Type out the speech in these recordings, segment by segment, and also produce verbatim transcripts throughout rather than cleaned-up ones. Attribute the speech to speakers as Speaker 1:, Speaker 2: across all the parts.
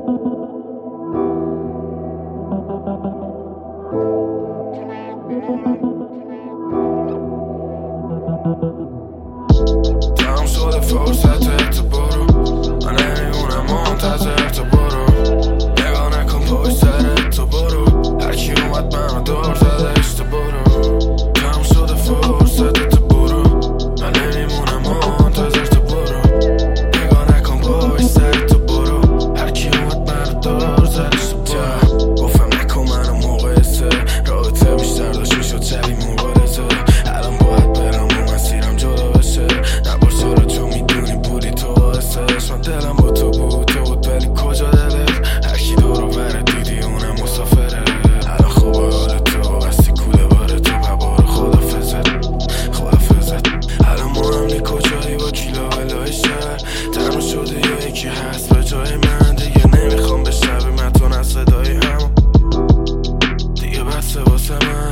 Speaker 1: تمام شده فرصت تو برو، من نمیمونم منتظر تو برو. نگاه نکن پشت سرت تو برو، هرکی اومد منو دور زدش تو برو. تمام شده فرصت تو برو، من نمیمونم منتظر تو برو. نگاه نکن پشت سرت تو برو، هرکی اومد منو دور زدش تو برو. گفتم نکن منو موقع سه رابطه بیشتر داشت میشد چلی مبارزه. الان باید برم و مسیرم جدا بشه، نبار چرا چون میدونی بودی تو باعثش. من دلم با تو بود تو بود ولی کجا دلت؟ هرکی دورو بره دیدی اونم مسافره. الان خوبه حال تو بستی کوله باره تو ببار خدافزت خدافزت. الان مهمنی کجایی با کیلا بلای شهر، تنها شده یا یکی هست به جای من. دیگه نمیخوام بشنوی من تو نه صدای هم، دیگه بسه واسه من.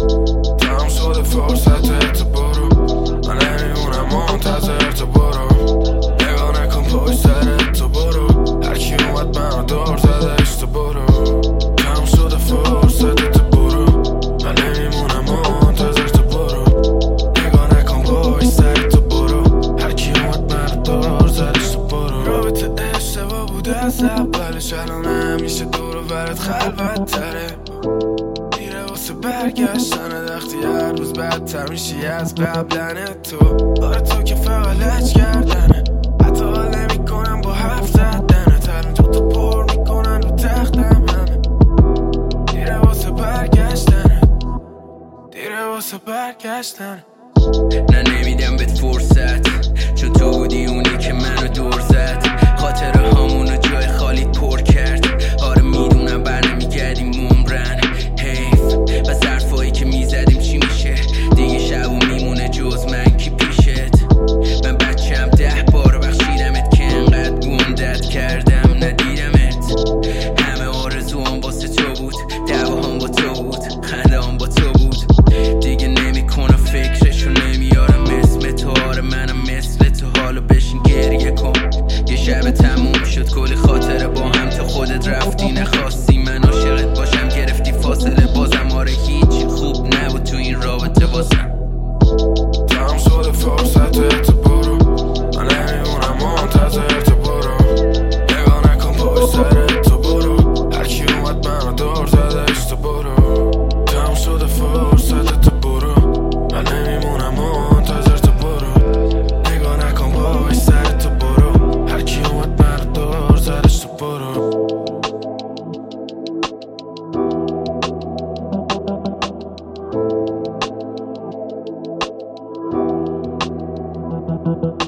Speaker 1: تمام شده فرصت تو برو، من نمیمونم منتظر تو برو. نگاه نکن پشت سرت تو برو، هرکی اومد منو دور زدش تو برو. تمام شده فرصت تو برو، من نمیمونم منتظر تو برو. نگاه نکن پشت سرت تو برو، هرکی اومد منو دور زدش تو برو. رابطه اشتباه بوده از اولش، الان همیشه دور و برت خلوت تره. دیره واسه برگشتن وقتی هر روز بدتر میشی از قبلن تو. آره تو که فقط لج کردنه، حتی حال نمی کنم با حرف زدنت. الان تو تو پر میکنن رو تختم همه. دیره واسه برگشتن، دیره واسه برگشتن.
Speaker 2: نه نمیدم بهت فرصت، چون تو بودی اونی که منو دور زد. خاطره هامونو جای خالیت پر کرد. آره میدونم بر نمیگردیم عمرن، حیف. بس حرفایی که میزدیم چی میشه دیگه؟ شب و میمونه جز من کی پیشت؟ من بچم ده بار بخشیدمت که انقدر گندت کردم ندیدمت. همه آرزوام واسه تو بود، دعواهام با تو بود، خنده هم با تو بود. دیگه نمیکنم فکرشو نمیارم اسم تو. آره منم مثل تو، حالا بشین گریه کن. یه شب تموم شد کلی خاطره با هم، تو خودت رفتی نخواستی من عاشقت باشم. گرفتی فاصله بازم، آره هیچ خوب نبود تو این رابطه بازم.
Speaker 1: تمام شده فرصت تو برو، من نمیمونم منتظر تو برو. نگاه نکن پشت سرت تو برو، هرکی اومد منو دور زدش تو برو. تمام شده فرصت تو برو، من نمیمونم منتظر تو برو. نگاه نکن پشت سرت تو برو، هرکی اومد منو دور زدش تو برو. Thank you.